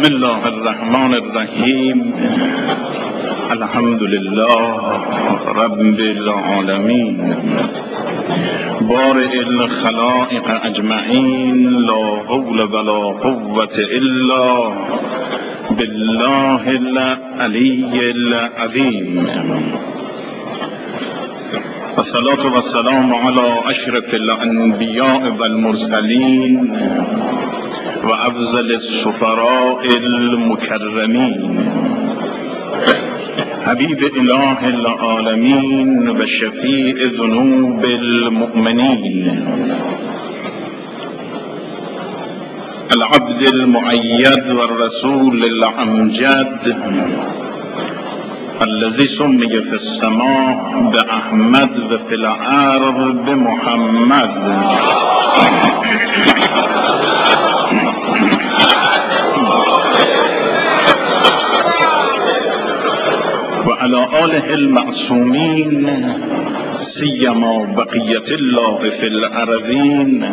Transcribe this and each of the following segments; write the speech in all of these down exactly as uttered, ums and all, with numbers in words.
بسم الله الرحمن الرحیم. الحمد لله رب العالمین، بارئ الخلائق اجمعین، لا حول ولا قوة الا بالله العلی العظیم. والصلاة والسلام على اشرف الانبیاء والمرسلین و افضل السفراء المکرمین، حبیب اله العالمین و شفیع ذنوب المؤمنین، العبد المؤید و الرسول الامجد، الذي سمي في السماء بأحمد و في الأرض بمحمد، وعلى آله المعصومين، سيما بقية الله في الأرضين،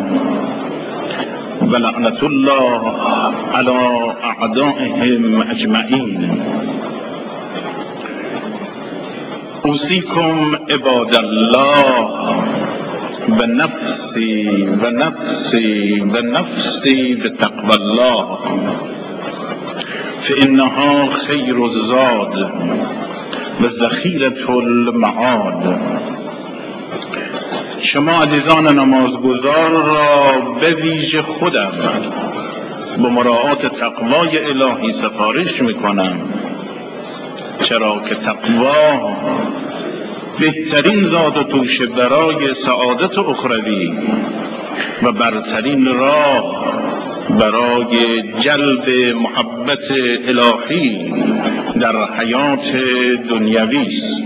ولعنة الله على أعدائهم أجمعين. أوصيكم عباد الله بنفسي ونفسي ونفسي بتقوى الله، فإنها خير الزاد و ذخیرة المعاد. شما عزیزان نمازگزار را به ویژه خودم به مراعات تقوای الهی سفارش میکنم، چرا که تقوا بهترین زاد و توشه برای سعادت اخروی و برترین راه برای جلب محبت الهی در حیات دنیوی است.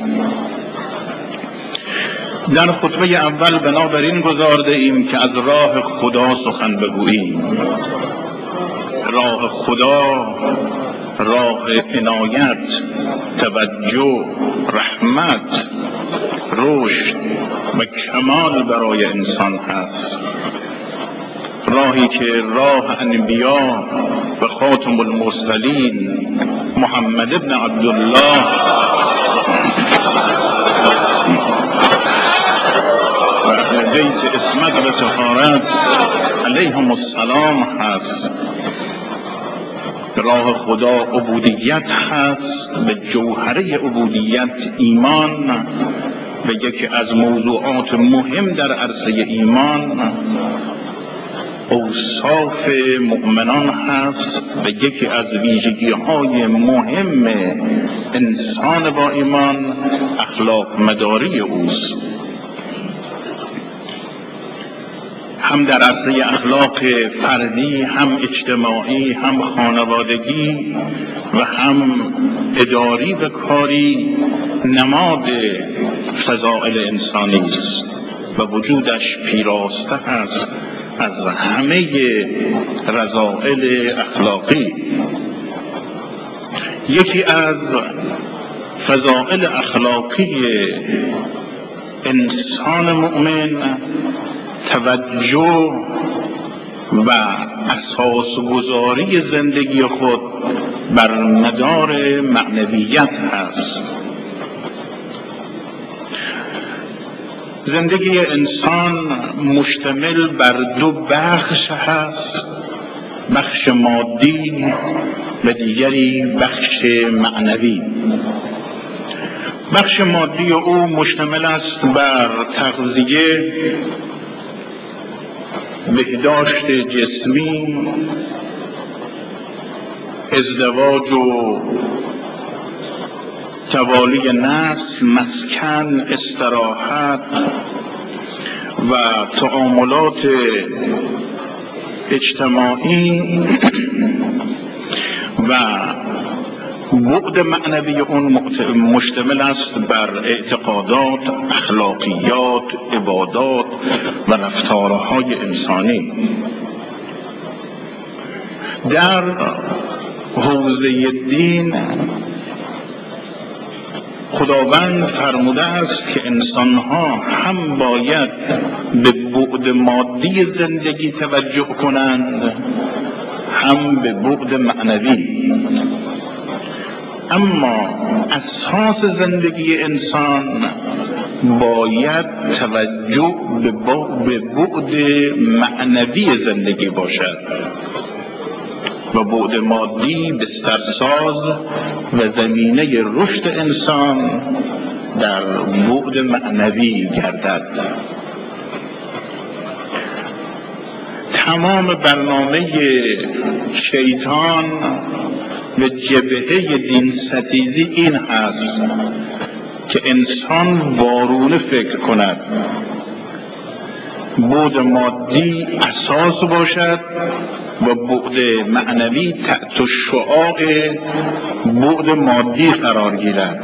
در خطبه اول بنابراین گذارده ایم که از راه خدا سخن بگوییم. راه خدا راه عنایت، توجه، رحمت، رشد و کمال برای انسان هست. راهی که راه انبیا و خاتم المرسلین محمد ابن عبدالله و اهل بیت اسمت و طهارت علیهم السلام هست. راه خدا عبودیت هست، به جوهره عبودیت ایمان و یکی از موضوعات مهم در عرصه ایمان اوصاف مؤمنان هست و یکی از ویژگی های مهم انسان با ایمان اخلاق مداری اوست. هم در عرصه اخلاق فردی، هم اجتماعی، هم خانوادگی و هم اداری و کاری نماد فضائل انسانی است و وجودش پیراسته است از همه رذائل اخلاقی. یکی از فضائل اخلاقی انسان مؤمن توجه و اساس گذاری زندگی خود بر مدار معنویت هست. زندگی انسان مشتمل بر دو بخش هست، بخش مادی و دیگری بخش معنوی. بخش مادی او مشتمل است بر تغذیه، بهداشت جسمی، ازدواج و توالی نسل، مسکن، استراحت و تعاملات اجتماعی و بعد معنوی اون مشتمل است بر اعتقادات، اخلاقیات، عبادات و رفتارهای انسانی. در حوزه دین خداوند فرموده است که انسانها هم باید به بعد مادی زندگی توجه کنند، هم به بعد معنوی. اما اساس زندگی انسان باید توجه به بعد معنوی زندگی باشد و بعد مادی بسترساز و زمینه رشد انسان در بعد معنوی گردد. تمام برنامه شیطان و جبهه دین ستیزی این هست که انسان وارونه فکر کند، بعد مادی اساس باشد و بعد معنوی تحت شعاع بعد مادی قرار گیرد.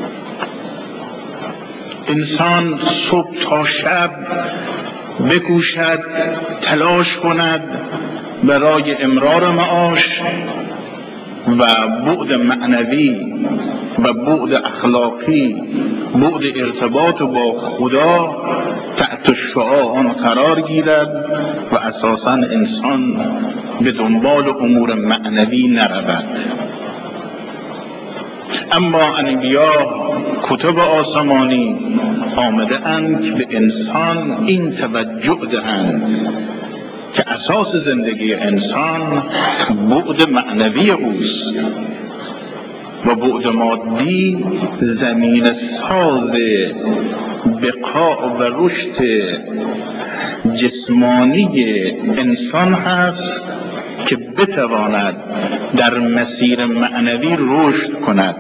انسان صبح تا شب بکوشد، تلاش کند برای امرار معاش و بعد معنوی و بعد اخلاقی، بعد ارتباط با خدا تحت شعاع آن قرار گیرد و اساساً انسان به دنبال امور معنوی نرود. اما انبیا، کتب آسمانی آمده اند که به انسان این توجه دهند که اساس زندگی انسان بعد معنوی اوست و بعد مادی زمین ساز بقا و رشد جسمانی انسان هست که بتواند در مسیر معنوی رشد کند،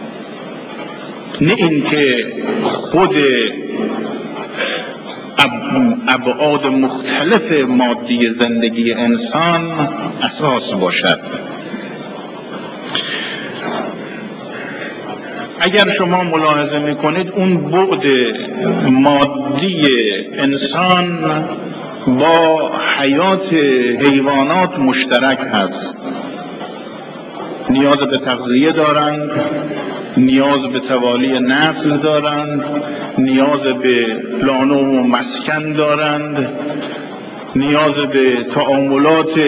نه اینکه خود ابعاد مختلف مادی زندگی انسان اساس باشد. اگر شما ملاحظه میکنید اون بعد مادی انسان با حیات حیوانات مشترک هست. نیاز به تغذیه دارند، نیاز به توالی نسل دارند، نیاز به لانو و مسکن دارند، نیاز به تعاملات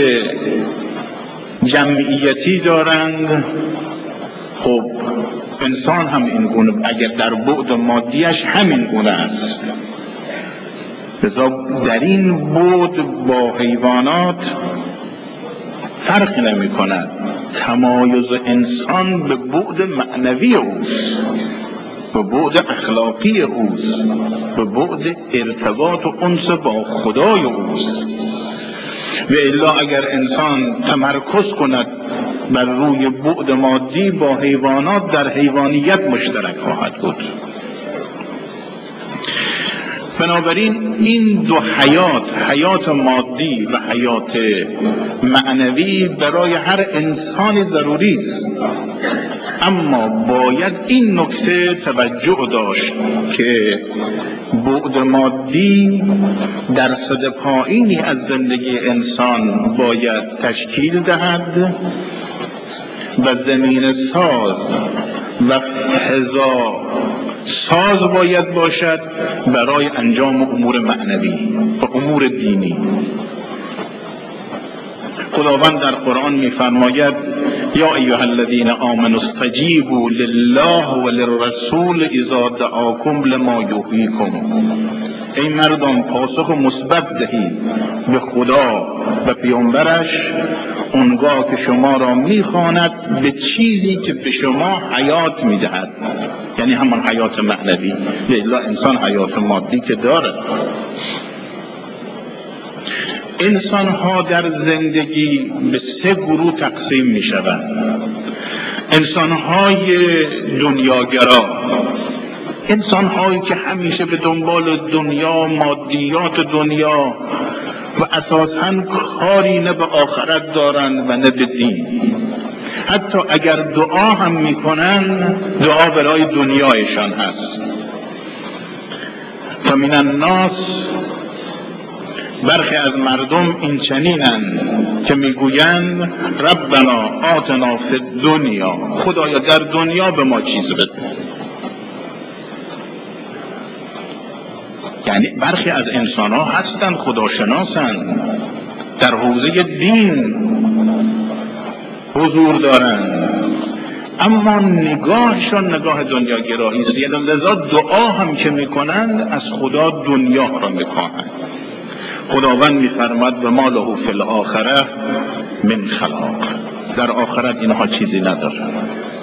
جمعیتی دارند. خب انسان هم این گونه، اگر در بعد مادیش همین گونه است، لذا در این بعد با حیوانات فرق نمی کند. تمایز انسان به بعد معنوی اوست، به بعد اخلاقی اوست، به بعد ارتباط و انس با خدای اوست. و الا اگر انسان تمرکز کند بر روی بعد مادی با حیوانات، در حیوانیت مشترک خواهد بود. بنابراین این دو حیات، حیات مادی و حیات معنوی، برای هر انسانی ضروری است. اما باید این نکته توجه داشت که بعد مادی درصد پایینی از زندگی انسان باید تشکیل دهد و زمین ساز و فضا ساز باید باشد برای انجام امور معنوی و امور دینی. خداوند در قرآن می‌فرماید یا ایها الذین آمنوا استجیبوا لله و للرسول اذا دعاکم لما یحییکم. ای مردم پاسخ مثبت دهید به خدا و پیامبرش اونگاه که شما را میخواند به چیزی که به شما حیات میدهد، یعنی همان حیات معنوی. الا انسان حیات مادی که دارد. انسان ها در زندگی به سه گروه تقسیم می شوند. انسان های دنیاگرا، انسان هایی که همیشه به دنبال دنیا، مادیات دنیا و اساساً کاری نه به آخرت دارند و نه به دین. حتی اگر دعا هم می کنند، دعا برای دنیایشان هست. و من الناس، برخی از مردم این چنینند که میگویند ربنا آتنا فی الدنیا، خدایا در دنیا به ما چیز بده. یعنی برخی از انسان ها هستند خداشناسند، در حوزه دین حضور دارند، اما نگاهشان نگاه دنیاگرایی است. یعنی لذا دعا هم که میکنند از خدا دنیا را میخواهند. خداوند میفرماد و ما له فی الاخره من خلاق، در آخرت اینها چیزی ندارند.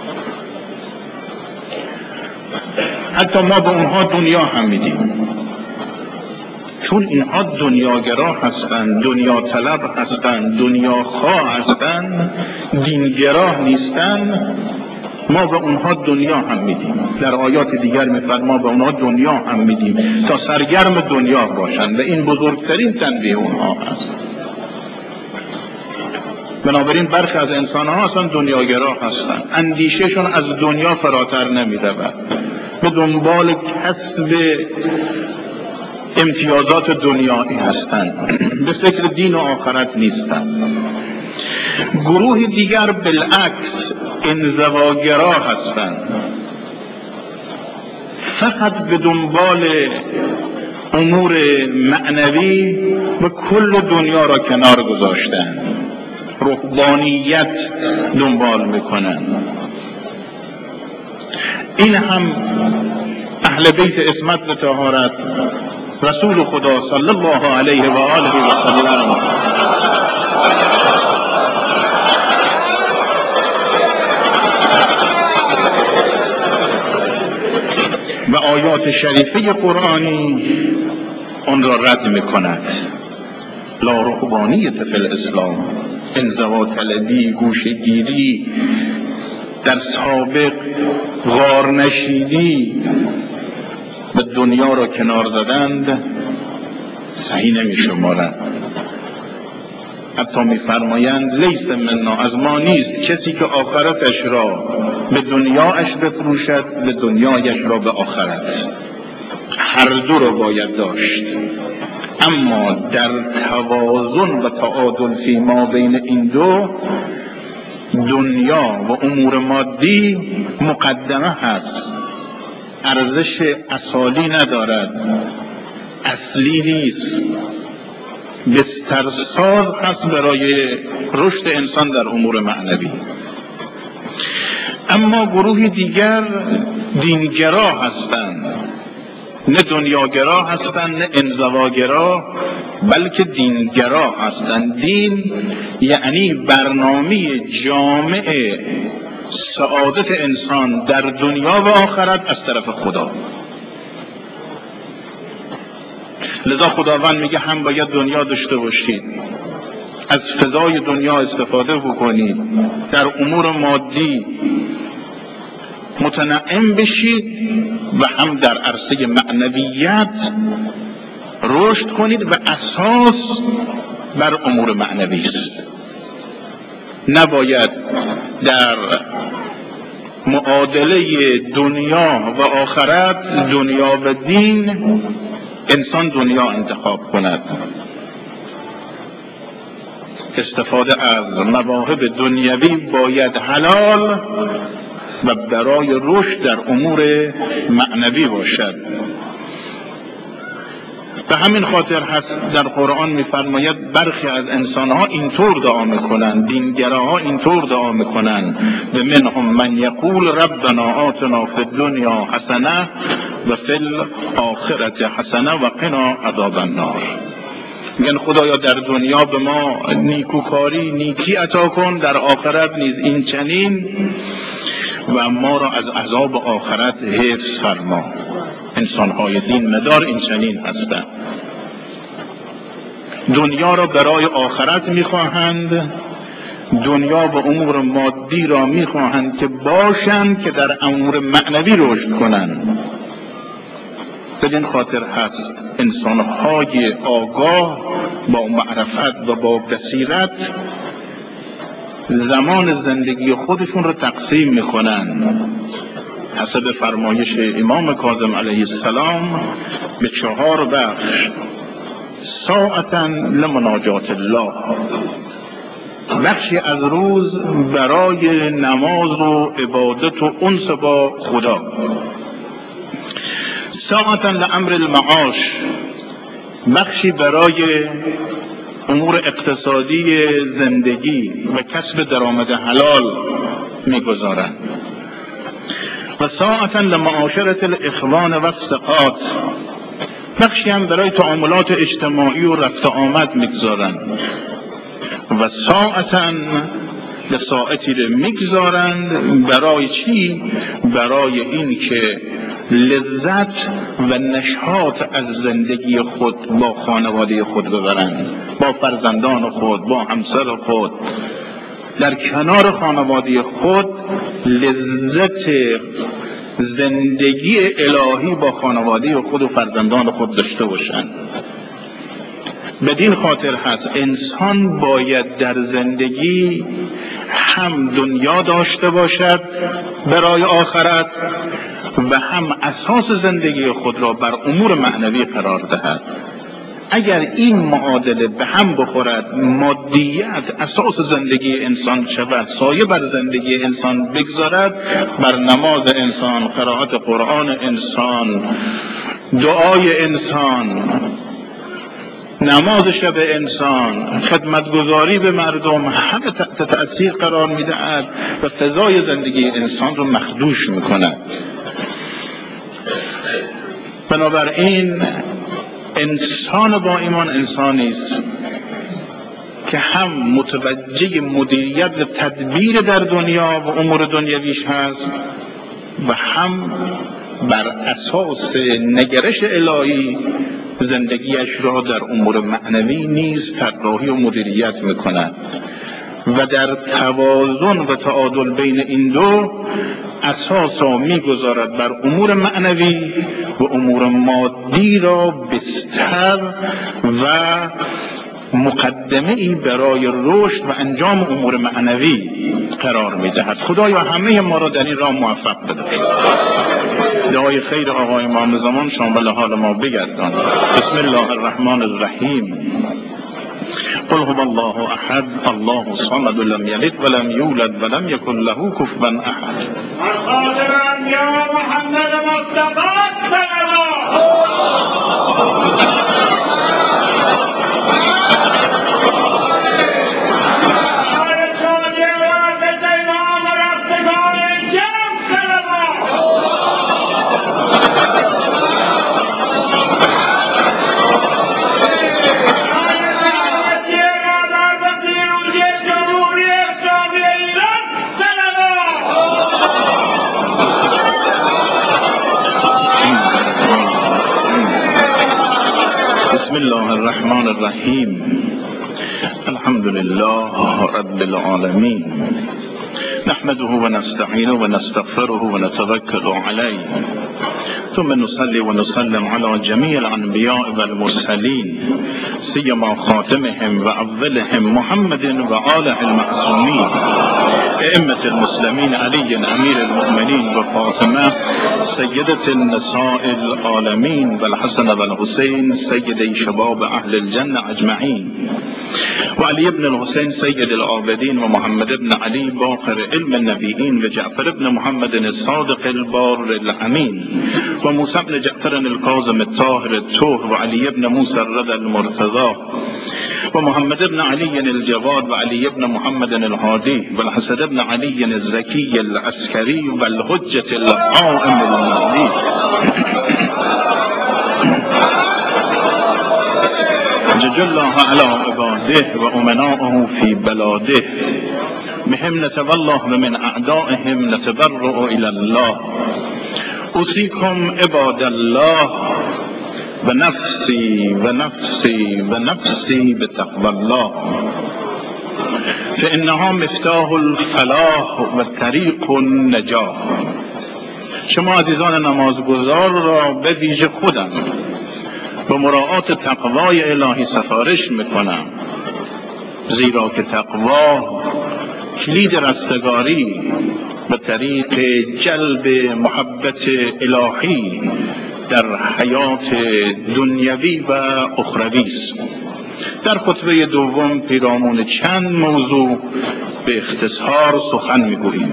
حتی ما به اونها دنیا هم میدیم، چون اینها دنیاگرا هستند، دنیا طلب هستند، دنیا خواه هستند، دینگرا نیستند. ما به اونها دنیا هم میدیم. در آیات دیگر میفرماید ما به اونها دنیا هم میدیم تا سرگرم دنیا باشند و این بزرگترین تنبیه اونها هست. بنابراین برخی از انسان ها اصلا دنیاگرا هستند، اندیشهشون از دنیا فراتر نمیرود، به دنبال کسب امتیازات دنیایی هستند، به فکر دین و آخرت نیستند. گروه دیگر بالعکس انزواگرا هستند، فقط به دنبال امور معنوی و کل دنیا را کنار گذاشتند، رهبانیت دنبال میکنند. این هم اهل بیت عصمت و طهارت رسول خدا صلی الله علیه و آله و سلم و آیات شریفه قرآنی آن را رد میکند. لا رهبانیت فی الاسلام، انزوا طلبی، گوشه‌گیری، در سابق غار نشیدی و دنیا را کنار زدند صحیح نمی شمارند. حتی می فرمایند لیس منا، از ما نیست کسی که آخرتش را به دنیاش بفروشد، به دنیایش را به آخرت. هر دو را باید داشت، اما در توازن و تعادل فی ما بین این دو دنیا و امور مادی مقدمه هست، ارزش اصالی ندارد، اصلی نیست، بسترساز هست برای رشد انسان در امور معنوی. اما گروه دیگر دینگرا هستند، نه دنیاگرا هستند نه انزواگرا، بلکه دینگرا هستند. دین یعنی برنامه جامع سعادت انسان در دنیا و آخرت از طرف خدا. لذا خداوند میگه هم باید دنیا داشته باشید، از فضای دنیا استفاده بکنید، در امور مادی متنعم بشید و هم در عرصه معنویت رشد کنید و اساس بر امور معنوی است. نباید در معادله دنیا و آخرت، دنیا و دین، انسان دنیا انتخاب کند. استفاده از مواهب دنیوی باید حلال و برای رشد در امور معنوی باشد. به همین خاطر هست در قرآن می‌فرماید برخی از انسان‌ها اینطور دعا می‌کنند، دینگراها اینطور دعا می‌کنند، و منهم من یقول ربنا آتنا فی الدنیا حسنه و فی الاخرة حسنه و قنا عذاب النار. میگن خدایا در دنیا به ما نیکوکاری، نیکی عطا کن، در آخرت نیز این چنین، و ما را از عذاب آخرت حفظ فرما. انسان‌های دین مدار این چنین هستند، دنیا را برای آخرت می‌خواهند، دنیا و امور مادی را می‌خواهند که باشند که در امور معنوی رشد کنند. بدین خاطر هست انسان‌های آگاه با معرفت و با بصیرت زمان زندگی خودشون رو تقسیم می‌کنند حسب فرمایش امام کاظم علیه السلام به چهار بخش: ساعتاً لمناجات الله، بخشی از روز برای نماز و عبادت و انس با خدا. ساعتاً لامر المعاش، بخشی برای امور اقتصادی زندگی و کسب درآمد حلال میگذارند و ساعتا لمعاشرة الاخوان و الثقات، بخشی هم برای تعاملات اجتماعی و رفت آمد میگذارند و ساعتا به ساعتی رو میگذارند برای چی؟ برای این که لذت و نشاط از زندگی خود با خانواده خود ببرند، با فرزندان خود، با همسر خود، در کنار خانواده خود لذت زندگی الهی با خانواده خود و فرزندان خود داشته باشند. بدین خاطر هست انسان باید در زندگی هم دنیا داشته باشد برای آخرت و هم اساس زندگی خود را بر امور معنوی قرار دهد. اگر این معادله به هم بخورد، مادیت اساس زندگی انسان شود، سایه بر زندگی انسان بگذارد، بر نماز انسان، قرائت قرآن انسان، دعای انسان، نماز شب انسان، خدمتگزاری به مردم، همه تحت تأثیر قرار میدهد و فضای زندگی انسان رو مخدوش میکند. بنابراین انسان با ایمان انسانی است که هم متوجه مدیریت و تدبیر در دنیا و امور دنیویش هست و هم بر اساس نگرش الهی زندگیش را در امور معنوی نیز طراحی و مدیریت میکند و در توازن و تعادل بین این دو اساس را میگذارد بر امور معنوی و امور مادی را بستر و مقدمه ای برای رشد و انجام امور معنوی قرار میدهد. خدایا همه ما را در این راه موفق بدهد. دعای خیر آقای امام زمان شامل حال ما بگردان. بسم الله الرحمن الرحیم. قل هو الله احد الله الصمد لم یلد ولم یولد ولم یکن له کفوا احد. یا محمد مصطفی بسم الله الرحمن الرحیم. الحمد لله رب العالمین. نحمده و نستعینه و نستغفره و نتوکل علیه ثم نصلي ونسلم على جميع الأنبياء والمرسلين سيما خاتمهم وأولهم محمد وآله المعصومين أئمة المسلمين علي أمير المؤمنين وفاطمة سيدة النساء العالمين والحسن والحسين سيدي شباب أهل الجنة أجمعين وعلي بن الحسين سيد العابدين ومحمد بن علي باقر علم النبيين وجعفر بن محمد الصادق البار الأمين وموسى بن جعفر الكاظم الطاهر الطهر وعلي بن موسى الرضا المرتضى ومحمد بن علي الجواد وعلي بن محمد الهادي والحسن بن علي الزكي العسكري والحجة القائم المهدي جج الله على عباده وأمنائه في بلاده بهم نتولى ومن أعدائهم نتبرأ إلى الله. أوصيكم عباد الله ونفسي ونفسي ونفسي بتقوى الله فإنها مفتاح الفلاح و طریق النجاة. شما عزیزان نمازگزار را به ویژه خودم به مراعات تقوای الهی سفارش میکنم، زیرا که تقوا کلید رستگاری به طریق جلب محبت الهی در حیات دنیوی و اخروی است. در خطبه دوم پیرامون چند موضوع به اختصار سخن میگوییم.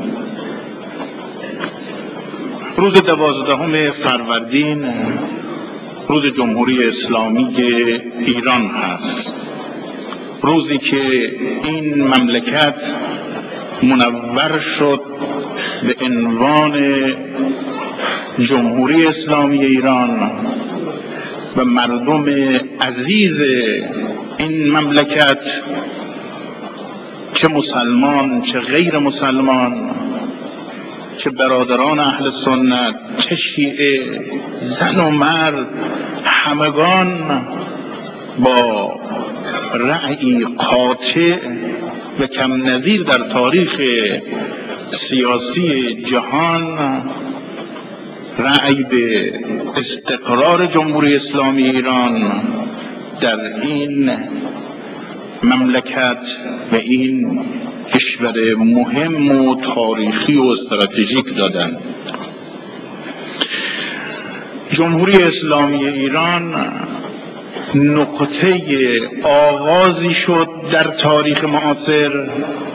روز دوازدهم فروردین روز جمهوری اسلامی ایران هست روزی که این مملکت منور شد به عنوان جمهوری اسلامی ایران و مردم عزیز این مملکت، چه مسلمان چه غیر مسلمان، چه برادران اهل سنت چه شیعه، زن و مرد، همگان با رأی قاطع و کم نظیر در تاریخ سیاسی جهان رأی به استقرار جمهوری اسلامی ایران در این مملکت و این کشور مهم و تاریخی و استراتژیک دادند. جمهوری اسلامی ایران نقطه آغازی شد در تاریخ معاصر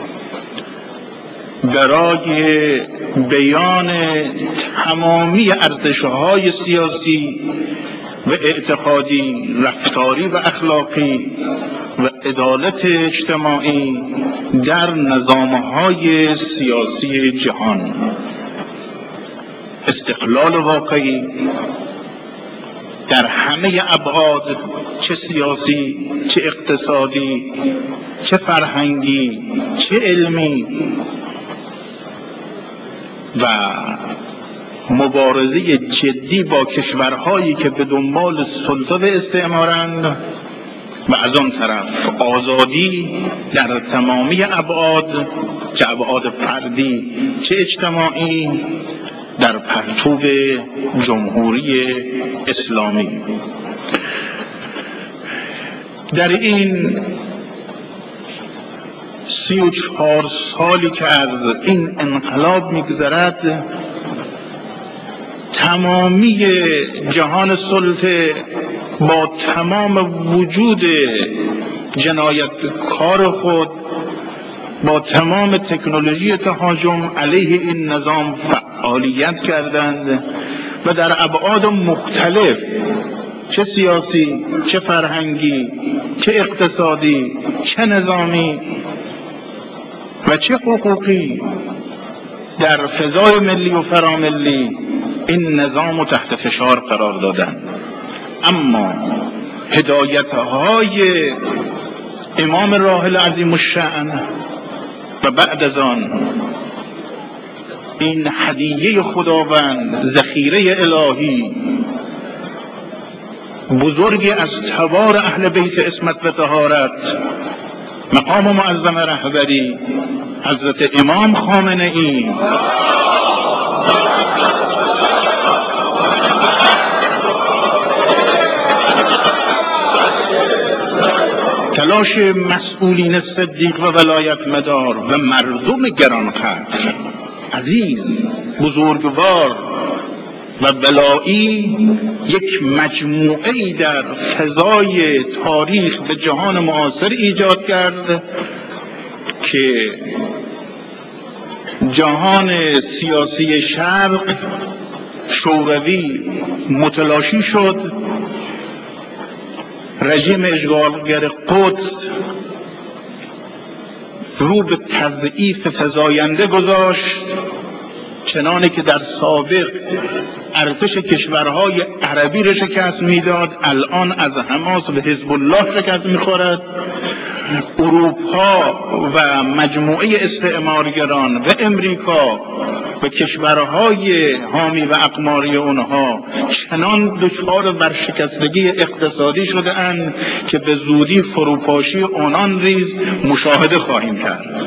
برای بیان تمامی ارزش‌های سیاسی و اعتقادی، رفتاری و اخلاقی و عدالت اجتماعی در نظام‌های سیاسی جهان. استقلال واقعی در همه ابعاد، چه سیاسی، چه اقتصادی، چه فرهنگی، چه علمی، و مبارزه جدی با کشورهایی که به دنبال سلطه و استعمارند، و از آن طرف آزادی در تمامی ابعاد، چه ابعاد فردی چه اجتماعی، در پرتو جمهوری اسلامی. در این سی و چهار سالی که از این انقلاب میگذرد، تمامی جهان سلطه با تمام وجود جنایتکار خود، با تمام تکنولوژی تهاجم علیه این نظام فعالیت کردند و در ابعاد مختلف، چه سیاسی، چه فرهنگی، چه اقتصادی، چه نظامی و چه حقوقی، در فضای ملی و فراملی این نظام تحت فشار قرار دادند. اما هدایت‌های امام راحل عظیم الشأن و بعد از آن این هدیه خداوند، ذخیره الهی بزرگی از تبار اهل بیت عصمت و طهارت، مقام معظم رهبری حضرت امام خامنه ای، تلاش مسئولین صدیق و ولایت مدار و مردم گرانقدر، عزیز، بزرگوار و بلایی، یک مجموعه ای در فضای تاریخ به جهان معاصر ایجاد کرد که جهان سیاسی شرق شوروی متلاشی شد، رژیم اشغالگر قدس رو به تضعیف فزاینده گذاشت، چنانه که در سابق ارتش کشورهای عربی را شکست میداد، الان از حماس و حزب الله شکست میخورد. اروپا و مجموعه استعمارگران و امریکا و کشورهای حامی و اقماری اونها چنان دچار ورشکستگی اقتصادی شده اند که به زودی فروپاشی آنان ریز مشاهده خواهیم کرد.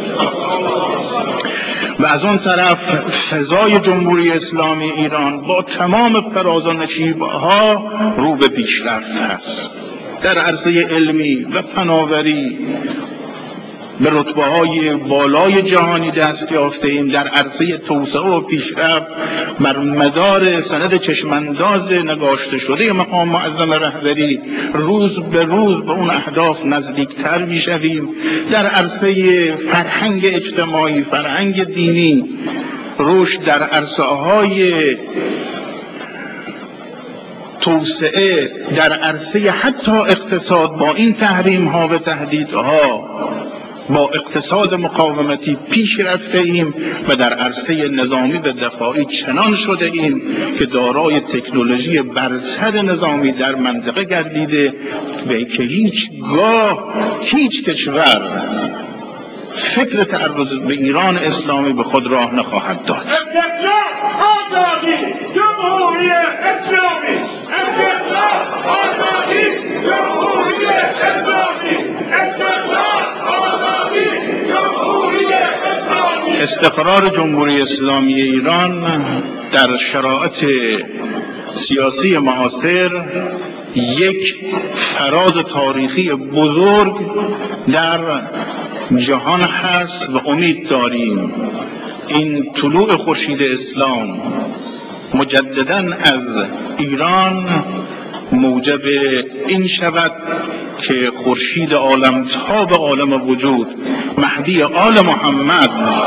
و از اون طرف فضای جمهوری اسلامی ایران با تمام فراز و نشیبها رو به پیشرفت است. در عرصه علمی و فناوری به رتبه های بالای جهانی دست یافته ایم. در عرصه توسعه و پیشرفت بر مدار سند چشمانداز نگاشته شده مقام معظم رهبری روز به روز به اون اهداف نزدیکتر میشویم. در عرصه فرهنگ اجتماعی، فرهنگ دینی، رشد در عرصه های توسعه در عرصه حتی اقتصاد با این تحریم ها و تهدیدها با اقتصاد مقاومتی پیش رفته ایم و در عرصه نظامی و دفاعی چنان شده ایم که دارای تکنولوژی برتر نظامی در منطقه گردیده و که هیچگاه هیچ کشور فکر تعرض به ایران اسلامی به خود راه نخواهد داد. آزادی جمهوری اسلامی، استقلال آزادی جمهوری اسلامی، استقلال آزادی جمهوری اسلامی. استقرار جمهوری اسلامی ایران در شرایط سیاسی معاصر یک فراز تاریخی بزرگ در جهان هست و امید داریم این طلوع خورشید اسلام مجدداً از ایران موجب این شود که خورشید عالم تاب عالم وجود مهدی آل محمد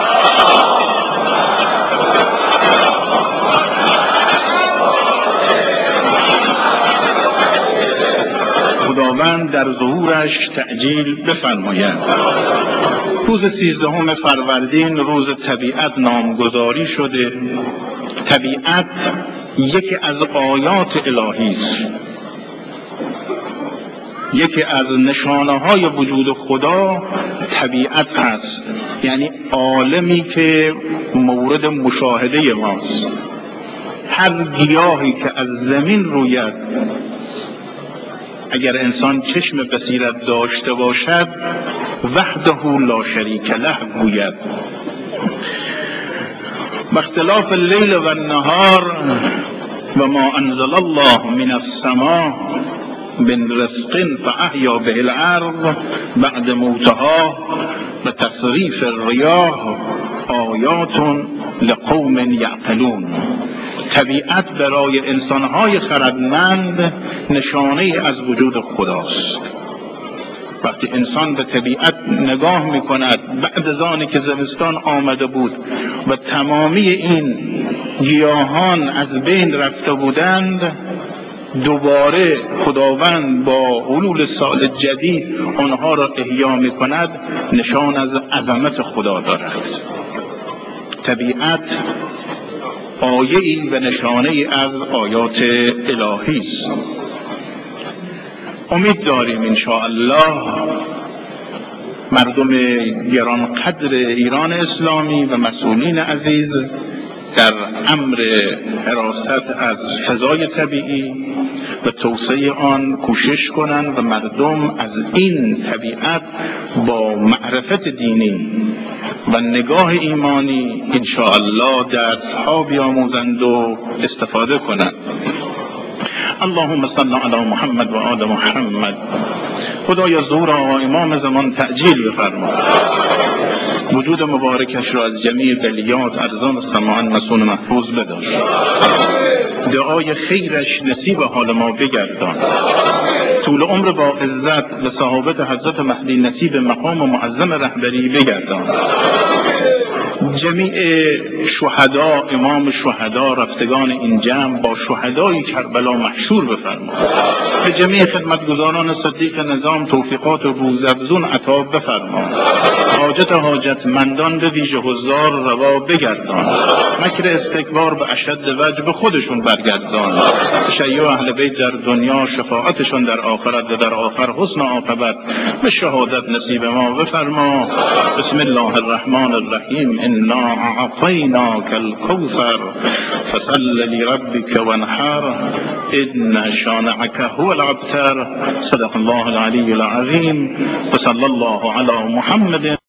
خداوند در ظهورش تعجیل بفرماید. روز سیزدهم فروردین روز طبیعت نامگذاری شده. طبیعت یکی از آیات الهی است، یکی از نشانه های وجود خدا طبیعت است، یعنی عالمی که مورد مشاهده ماست. هر گیاهی که از زمین روید اگر انسان چشم بصیرت داشته باشد وحده لا شریک له گوید. با اختلاف اللیل و النهار و ما انزل الله من السماء من رزق فاحیا به الارض بعد موتها و تصریف الریاح آیات لقوم یعقلون. طبیعت برای انسانهای خردمند نشانه از وجود خداست. وقتی انسان به طبیعت نگاه میکند بعد از آنی که زمستان آمده بود و تمامی این گیاهان از بین رفته بودند، دوباره خداوند با حلول سال جدید آنها را احیا میکند، نشان از عظمت خدا دارد. طبیعت آیه‌ای و نشانه‌ای از آیات الهی است. امید داریم انشاءالله مردم گرانقدر ایران اسلامی و مسئولین عزیز در امر حراست از فضای طبیعی و توسعه آن کوشش کنند و مردم از این طبیعت با معرفت دینی و نگاه ایمانی انشاءالله درس‌ها بیاموزند و استفاده کنند. اللهم صل علی محمد و آل محمد. خدایا ظهور آقا امام زمان تعجیل بفرما، وجود مبارکش را از جمیع بلیات ارزان سماعا مسون محفوظ بدار، دعای خیرش نصیب حال ما بگردان، طول عمر با عزت به صحابت حضرت مهدی نصیب مقام و معظم رهبری بگردان، جمیع شهدا امام شهدا رفتگان این جمع با شهدای کربلا محشور بفرما، به جمیع خدمتگزاران صدیق نظام توفیقات و روزافزون عطا بفرما، حاجت حاجت مندان به ویژه حضار روا بگردان، مکر استکبار به اشد وجه به خودشون برگردان، شیع و اهل بیت در دنیا شفاعتشون در آخرت و در آخر حسن عاقبت به شهادت نصیب ما بفرما. بسم الله الرحمن الرحیم. انا اعطیناک الکوثر فصل لربک وانحر ان شانعک هو الابتر. صدق الله العلی العظیم و صلی الله علی محمد.